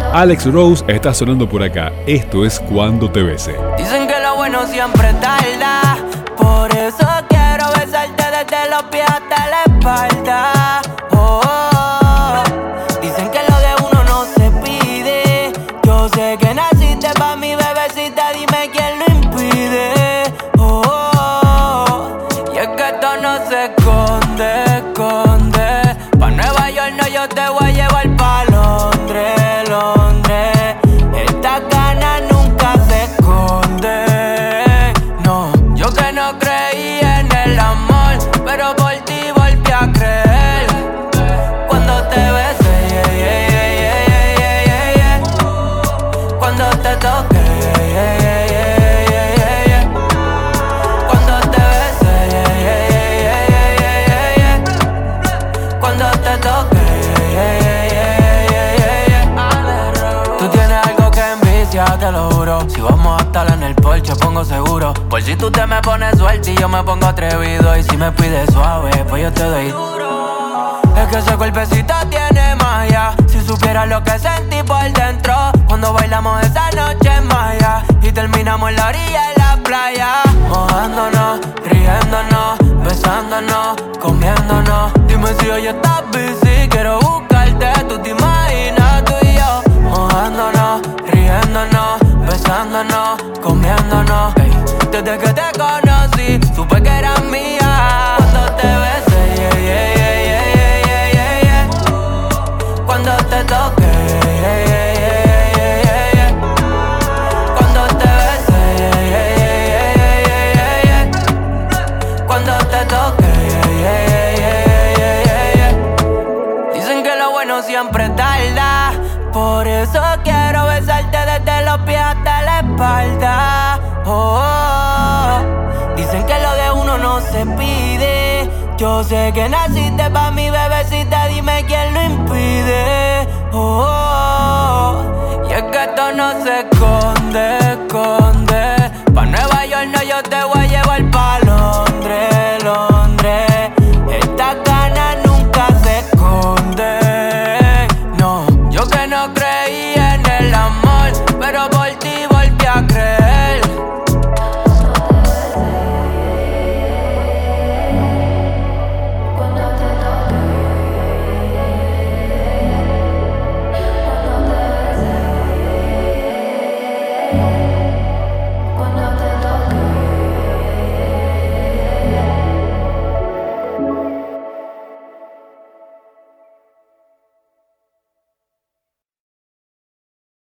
Alex Rose está sonando por acá. Esto es Cuando te bese. Dicen que lo bueno siempre tarda, por eso quiero besarte desde los pies hasta la espalda. Oh, oh. Dicen que lo de uno no se pide. Yo sé que naciste pa' mi bebecita, dime quién lo impide. Oh, oh. Y es que esto no se esconde, esconde. Pa' Nueva York no, yo te voy a llevar pa' Londres, Londres. Esta gana nunca se esconde. No, yo que no creía en el amor, pero por ti volví a creer. Cuando te besé, yeah, yeah, yeah, yeah, yeah, yeah. Cuando te toqué, yeah, yeah, yeah, yeah, yeah, yeah. Cuando te besé, yeah, yeah, yeah, yeah, yeah, yeah, yeah. Cuando te toqué, yeah, yeah, yeah, yeah, yeah. Tú tienes algo que envicia, te lo juro. Si vamos a estar en el porche, pongo seguro. Por si tú te me pones suelta y yo me pongo atrevido. Y si me pides suave, pues yo te doy duro. Es que ese cuerpecito tiene magia. Si supieras lo que sentí por dentro cuando bailamos esa noche en Maya y terminamos en la orilla de la playa, mojándonos, riéndonos, besándonos, comiéndonos. Dime si hoy estás busy, quiero buscarte. Tú te imaginas tú y yo mojándonos, riéndonos, besándonos, comiéndonos. Ey, desde que te conocí, supe que eras mía. Cuando te besé, yeah, yeah, yeah, yeah, yeah, yeah, yeah. Cuando te toqué, yeah, yeah, yeah, yeah, yeah, yeah. Cuando te besé, yeah, yeah, yeah, yeah, yeah, yeah, yeah. Cuando te toqué, yeah, yeah, yeah, yeah, yeah, yeah. Dicen que lo bueno siempre tarda, por eso quiero besarte desde los pies hasta la espalda. Oh, oh. Dicen que lo de uno no se pide. Yo sé que naciste pa' mi bebecita, dime quién lo impide. Oh, oh. Y es que esto no se esconde,